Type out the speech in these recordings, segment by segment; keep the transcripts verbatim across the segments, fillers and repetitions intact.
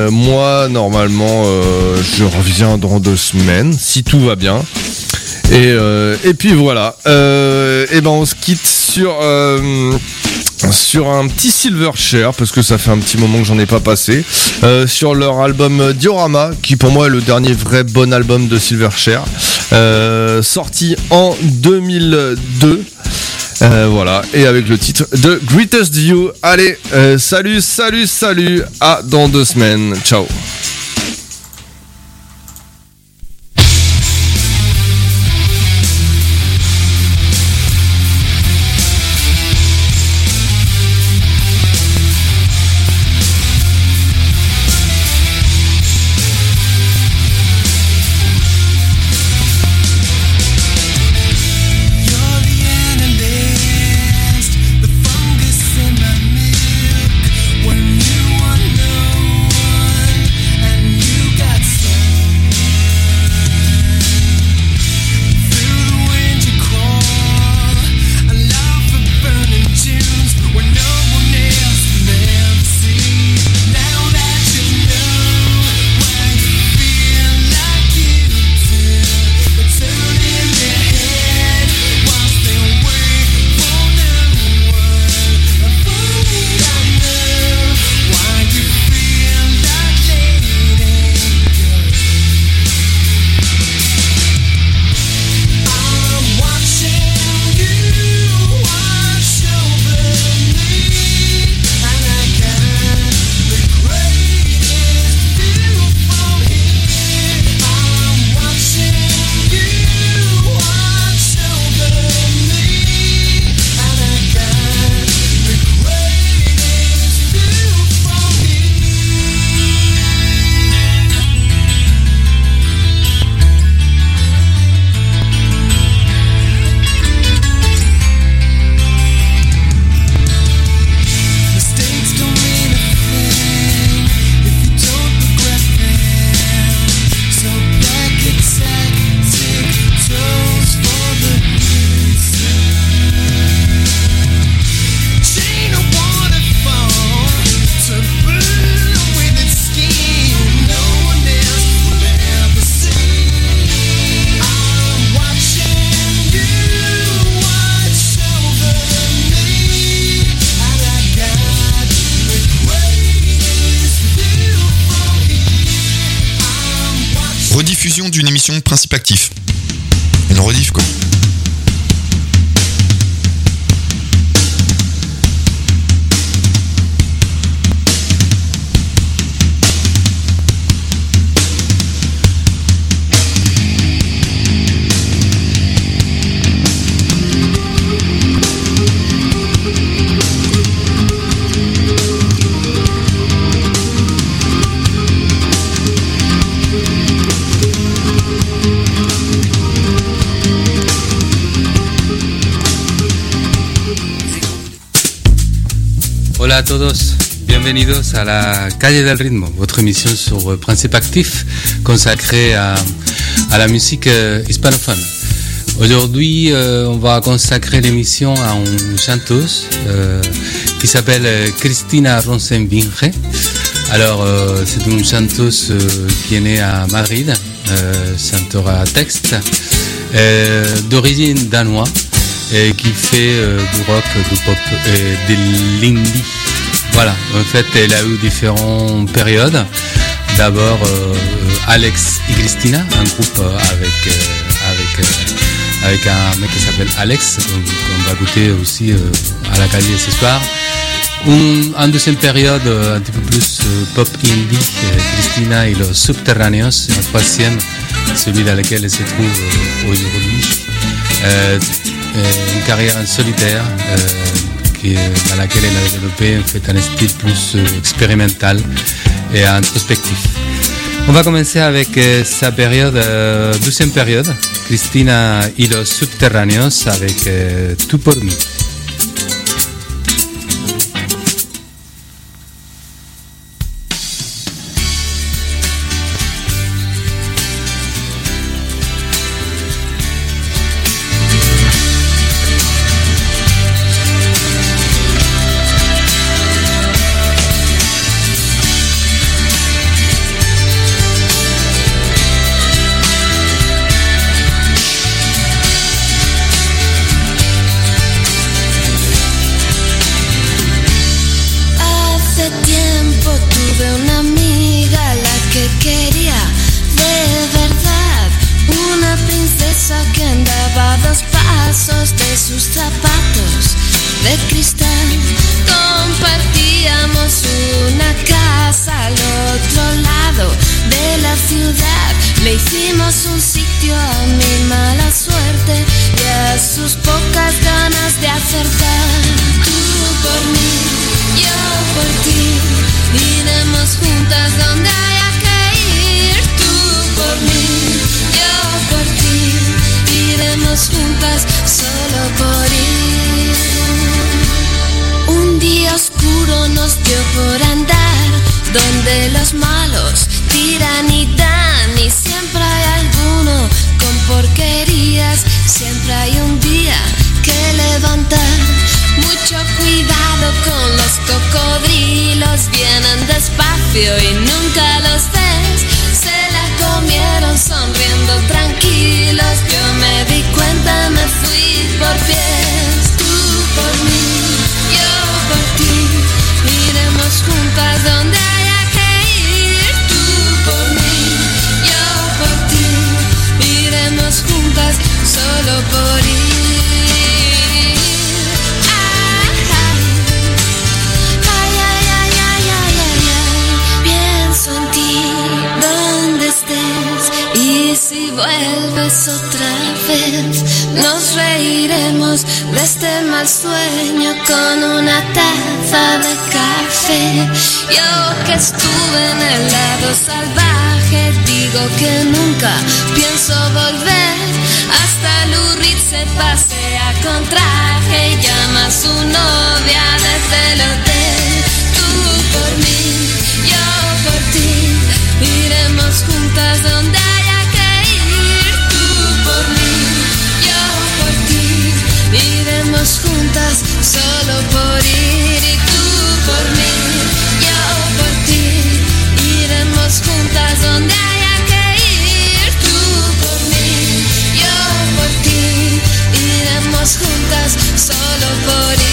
Euh, moi, normalement, euh, je reviens dans deux semaines, si tout va bien. Et, euh, et puis voilà. Euh, et ben, on se quitte sur euh, sur un petit Silverchair parce que ça fait un petit moment que j'en ai pas passé. Euh, sur leur album Diorama, qui pour moi est le dernier vrai bon album de Silverchair, euh, sorti en deux mille deux. Euh, voilà, et avec le titre de Greatest View. Allez, euh, salut, salut, salut, à dans deux semaines, ciao. Rediffusion d'une émission Principe Actif. Une rediff quoi. Hola a todos, bienvenidos a la Calle del Ritmo, votre émission sur Principe Actif consacrée à, à la musique euh, hispanophone. Aujourd'hui, euh, on va consacrer l'émission à une chanteuse euh, qui s'appelle Cristina Ronsen-Vinge. Alors, euh, c'est une chanteuse euh, qui est née à Madrid, euh, chanteuse à texte, euh, d'origine danoise, et qui fait euh, du rock, du pop et de l'indie. Voilà, en fait, elle a eu différentes périodes. D'abord, euh, Alex et Christina, un groupe avec, euh, avec, euh, avec un mec qui s'appelle Alex, qu'on va goûter aussi euh, à la calle ce soir. Un, un deuxième période, un petit peu plus euh, pop indie, euh, Christina et los Subterráneos. Un troisième, celui dans lequel elle se trouve euh, aujourd'hui. Euh, une carrière en solitaire euh, qui, dans laquelle elle a développé en fait, un style plus euh, expérimental et introspectif. On va commencer avec euh, sa période, euh, deuxième période, Cristina y los Subterráneos avec euh, Tú por mí. malos tiran y dan, y siempre hay alguno con porquerías. Siempre hay un día que levantar. Mucho cuidado con los cocodrilos, vienen despacio y nunca los ves. Se la comieron sonriendo tranquilos. Yo me di cuenta, me fui por pies. Tú por mí, yo por ti, iremos juntas donde haya que ir. Tú por mí, yo por ti, iremos juntas solo por ir. Y si vuelves otra vez, nos reiremos de este mal sueño con una taza de café. Yo que estuve en el lado salvaje, digo que nunca pienso volver. Hasta Lurrit se pasea con traje y llama a su novia desde el hotel. Tú por mí, yo por ti, iremos juntas donde haya que ir. Tú por mí, yo por ti, iremos juntas solo por ir. Y tú por mí, yo por ti, iremos juntas donde haya que ir. Tú por mí, yo por ti, iremos juntas solo por ir.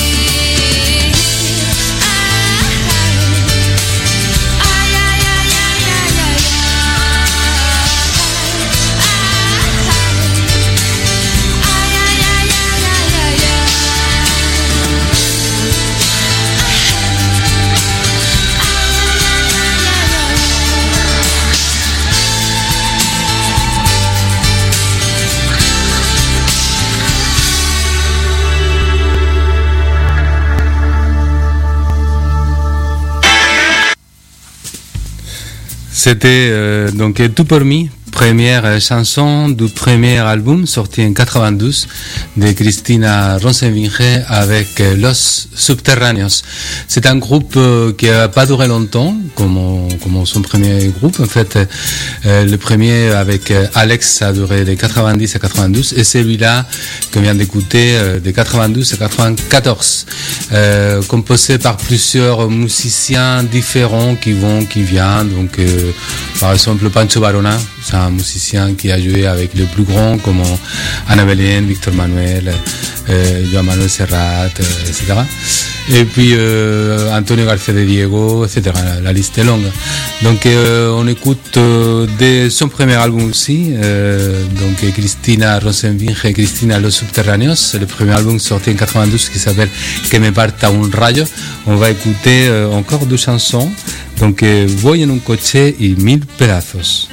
C'était euh, donc Tout pour me, première chanson du premier album sorti en quatre-vingt-douze de Cristina Rosenvinge avec Los Subterráneos. C'est un groupe euh, qui n'a pas duré longtemps, comme, comme son premier groupe. En fait, euh, le premier avec Alex a duré de quatre-vingt-dix à quatre-vingt-douze et celui-là qu'on vient d'écouter euh, de quatre-vingt-douze à quatre-vingt-quatorze. Euh, composé par plusieurs musiciens différents qui vont, qui viennent. Donc, euh, par exemple, Pancho Varona, c'est un musicien qui a joué avec les plus grands comme Ana Belén, Víctor Manuel, euh, Joan Manuel Serrat, euh, et cetera. Et puis euh, Antonio García de Diego, et cetera. La, la liste est longue. Donc euh, on écoute euh, de son premier album aussi, euh, donc Cristina Rosenvinge, Cristina Los Subterráneos, le premier album sorti en quatre-vingt-douze qui s'appelle Que me parta un rayo. On va écouter euh, encore deux chansons, donc euh, Voy en un coche y Mil pedazos.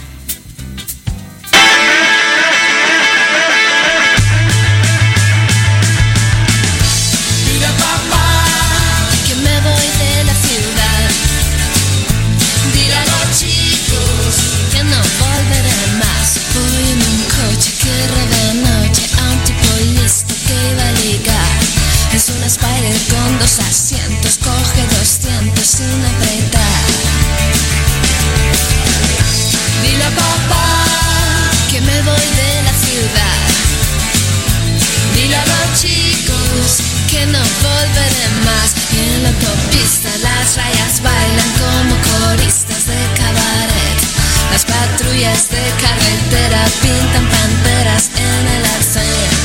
Es una Spider con dos asientos, coge doscientos sin apretar. Dile a papá que me voy de la ciudad. Dile a los chicos que no volveré más. Y en la autopista las rayas bailan como coristas de cabaret. Las patrullas de carretera pintan panteras en el arcén.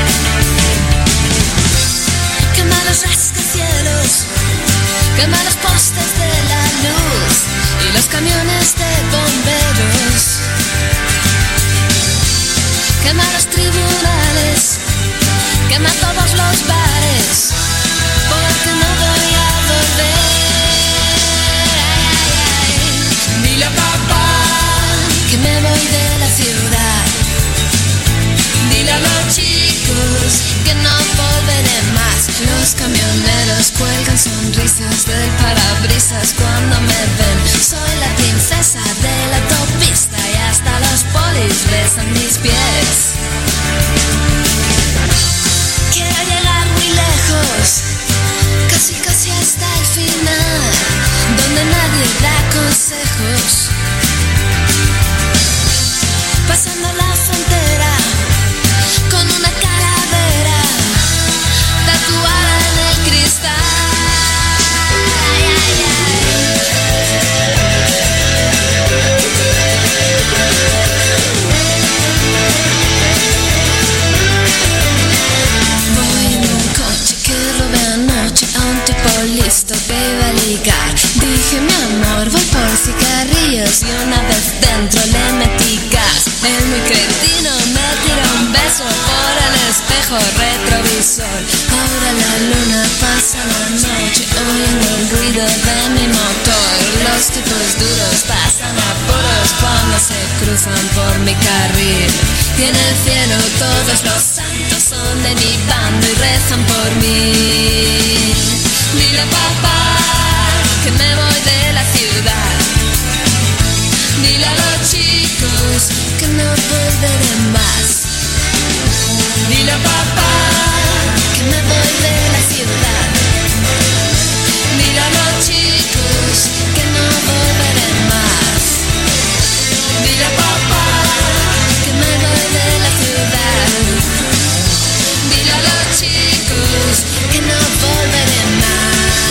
Quema los rascacielos, quema los postes de la luz y los camiones de bomberos. Quema los tribunales, quema todos los bares, porque no voy a volver. Dile a papá que me voy de la ciudad. Dile a los chicos que no volveré más. Los camioneros cuelgan sonrisas del parabrisas cuando me ven. Soy la princesa de la autopista y hasta los polis besan mis pies. Quiero llegar muy lejos, casi casi hasta el final, donde nadie da amor, voy por cigarrillos y una vez dentro le metí gas. El muy cretino me tira un beso por el espejo retrovisor. Ahora la luna pasa la noche oyendo el ruido de mi motor. Los tipos duros pasan apuros cuando se cruzan por mi carril. Y en el cielo todos los santos son de mi bando y rezan por mí. Dile a papá que me voy de la ciudad. Dile a los chicos que no volveré más. Dile a papá que me voy de la ciudad. Dile a los chicos que no volveré más. Dile a papá que me voy de la ciudad. Dile a los chicos que no volveré más.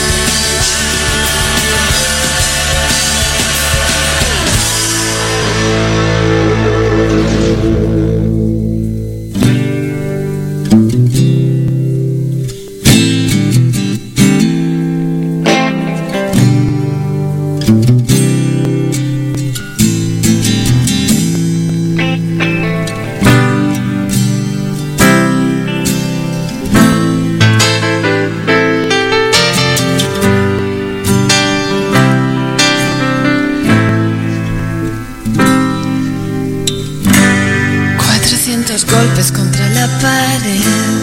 Golpes contra la pared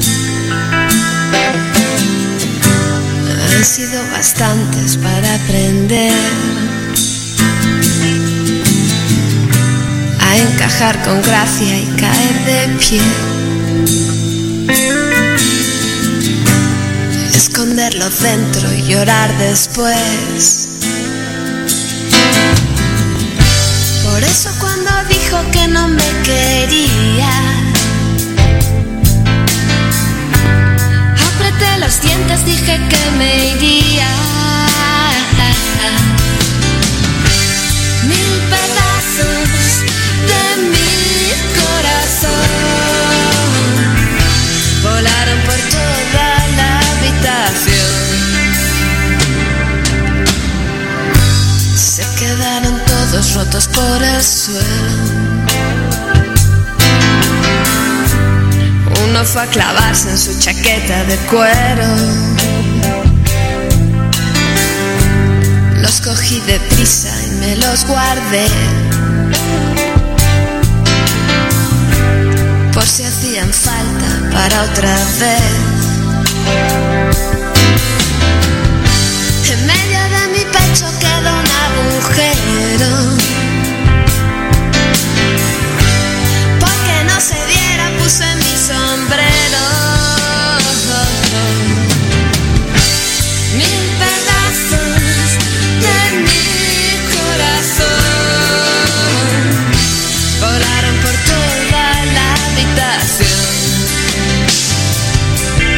han sido bastantes para aprender a encajar con gracia y caer de pie, esconderlo dentro y llorar después. Por eso cuando dijo que no me quería, apreté los dientes, dije que me iría. Mil pedazos de mi corazón volaron por toda la habitación. Se quedaron todos rotos por el suelo. Uno fue a clavarse en su chaqueta de cuero. Los cogí deprisa y me los guardé, por si hacían falta para otra vez. En medio de mi pecho quedó un agujero, porque no se diera puse mi sombrero. Mil pedazos de mi corazón volaron por toda la habitación.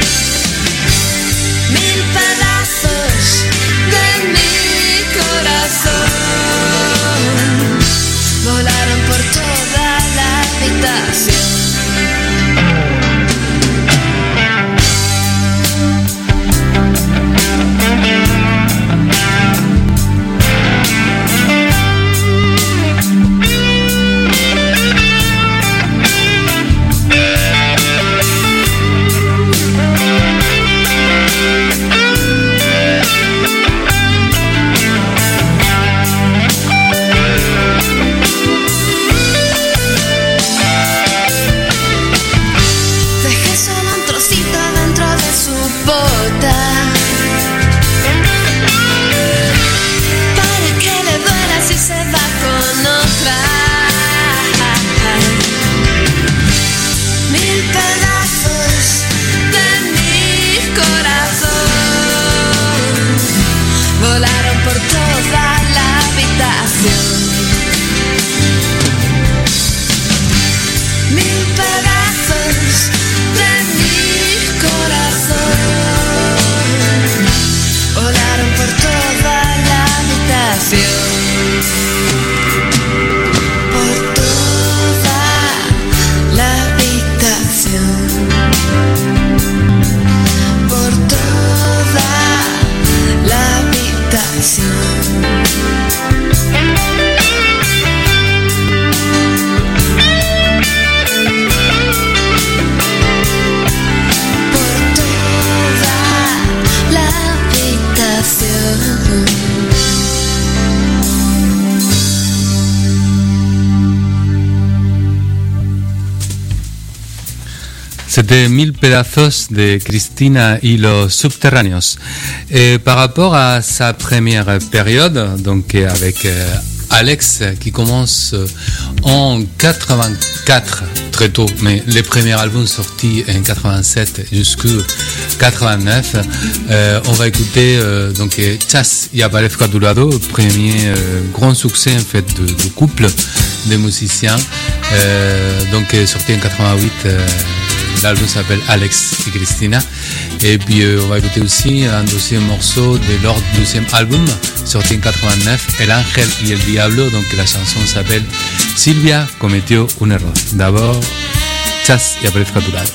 C'était Mille pedazos de Cristina y los subterráneos. Et par rapport à sa première période, donc avec euh, Alex, qui commence en quatre-vingt-quatre, très tôt, mais les premiers albums sortis en quatre-vingt-sept jusqu'en quatre-vingt-neuf, euh, on va écouter euh, donc Chas y aparezco a tu lado, premier euh, grand succès en fait de, de couple de musiciens, euh, donc sorti en quatre-vingt-huit. Euh, L'album s'appelle Alex et Cristina. Et puis euh, on va écouter aussi un deuxième morceau de leur deuxième album, sorti en quatre-vingt-neuf, El Ángel y el Diablo. Donc la chanson s'appelle Silvia cometió un error. D'abord, Chas y aparezco a tu lado.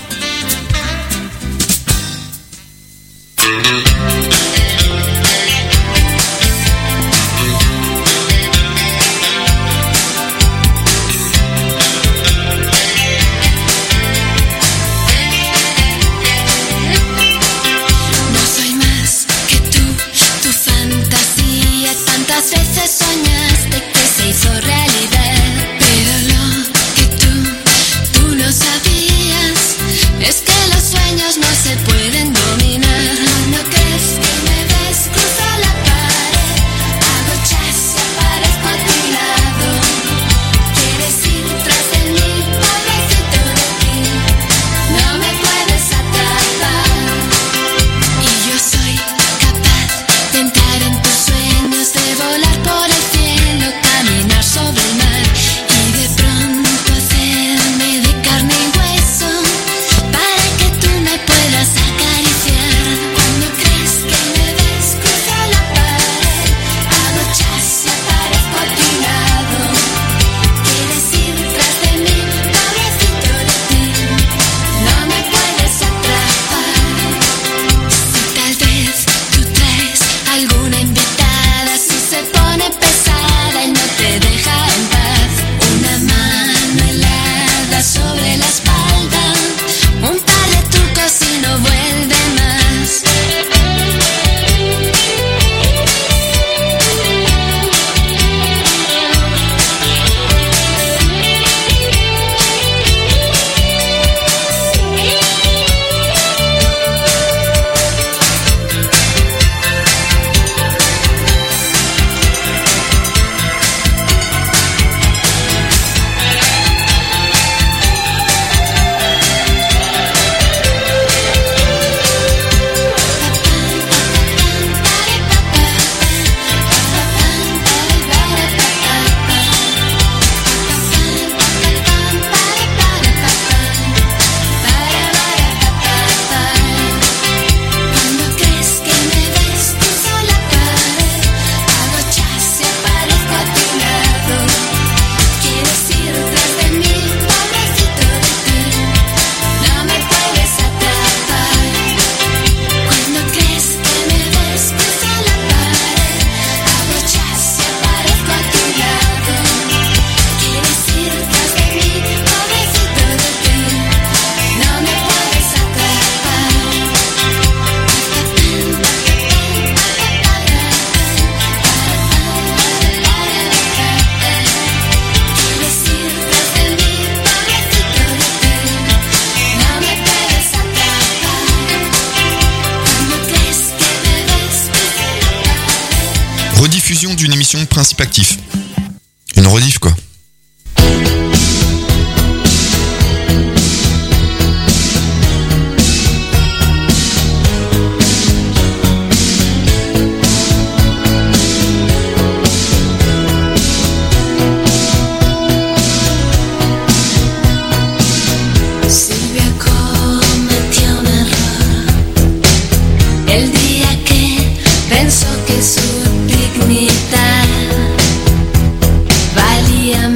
Rediffusion d'une émission de Principe Actif. Une rediff quoi. Su dignidad valía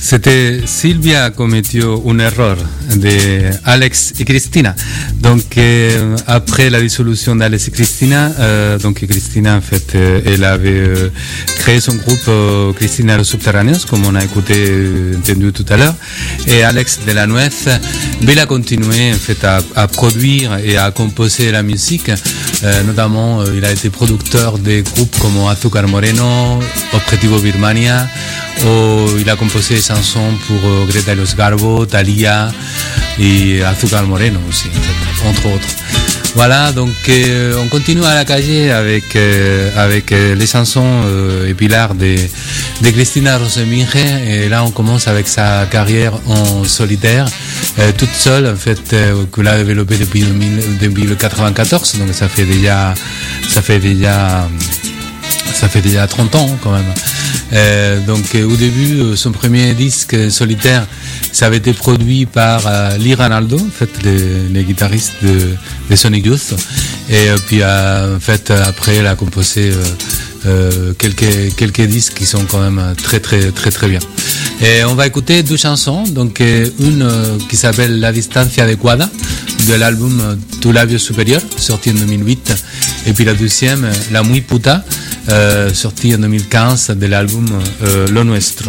c'était Silvia cometió un erreur de Alex et Cristina. Donc euh, après la dissolution d'Alex et Cristina, euh, donc Cristina en fait, euh, elle avait euh, créé son groupe euh, Cristina Los Subterráneos, comme on a écouté, euh, entendu tout à l'heure, et Alex de la Nuez, il a continué en fait à, à produire et à composer la musique. Euh, notamment, euh, il a été producteur des groupes comme Azúcar Moreno, Objetivo Birmania, ou il a composé des chansons pour euh, Greta y los Garbo, Thalía et Azúcar Moreno aussi, en fait, entre autres. Voilà, donc euh, on continue à la calle avec, euh, avec euh, les chansons euh, et Pilar de, de Cristina Roseminge, et là on commence avec sa carrière en solitaire, euh, toute seule en fait, euh, qu'elle a développée depuis, depuis le quatre-vingt-quatorze, donc ça fait déjà, ça fait déjà, ça fait déjà trente ans quand même. Euh, donc euh, au début, euh, son premier disque solitaire, ça avait été produit par euh, Lee Ranaldo, en fait, les, les guitaristes de, de Sonic Youth, et euh, puis euh, en fait après, elle a composé euh, euh, quelques quelques disques qui sont quand même très très très très bien. Et on va écouter deux chansons, donc euh, une euh, qui s'appelle La Distancia Adecuada de l'album Tu Labio Superior, sorti en deux mille huit, et puis la deuxième, La Muy Puta, euh, sorti en deux mille quinze de l'album euh, Lo Nuestro.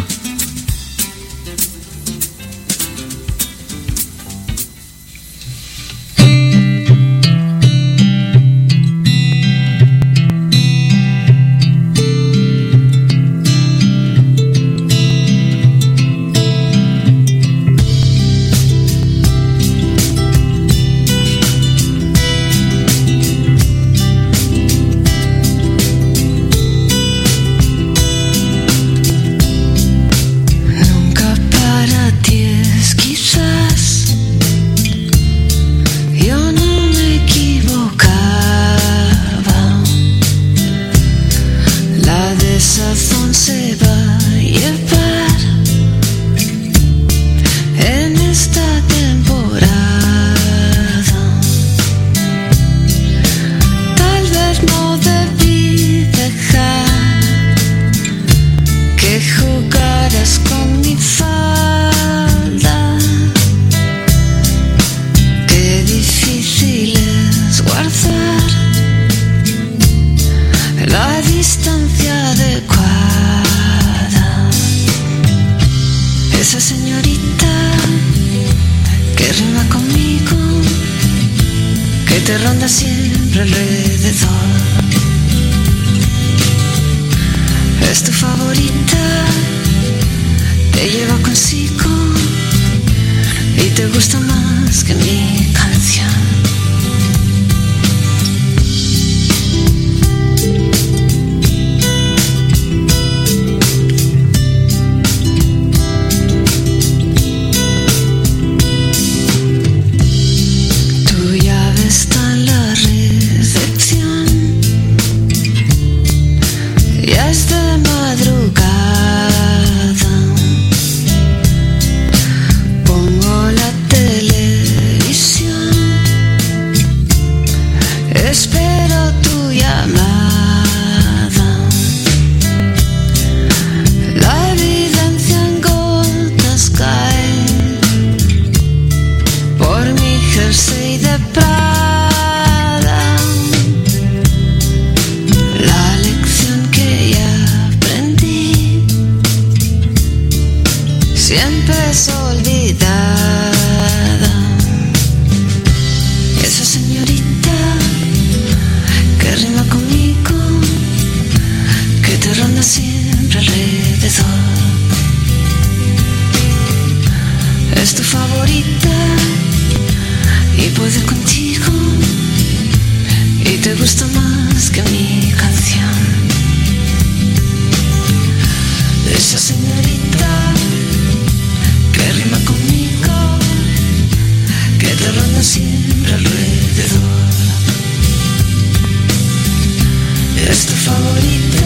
Siempre alrededor es tu favorita.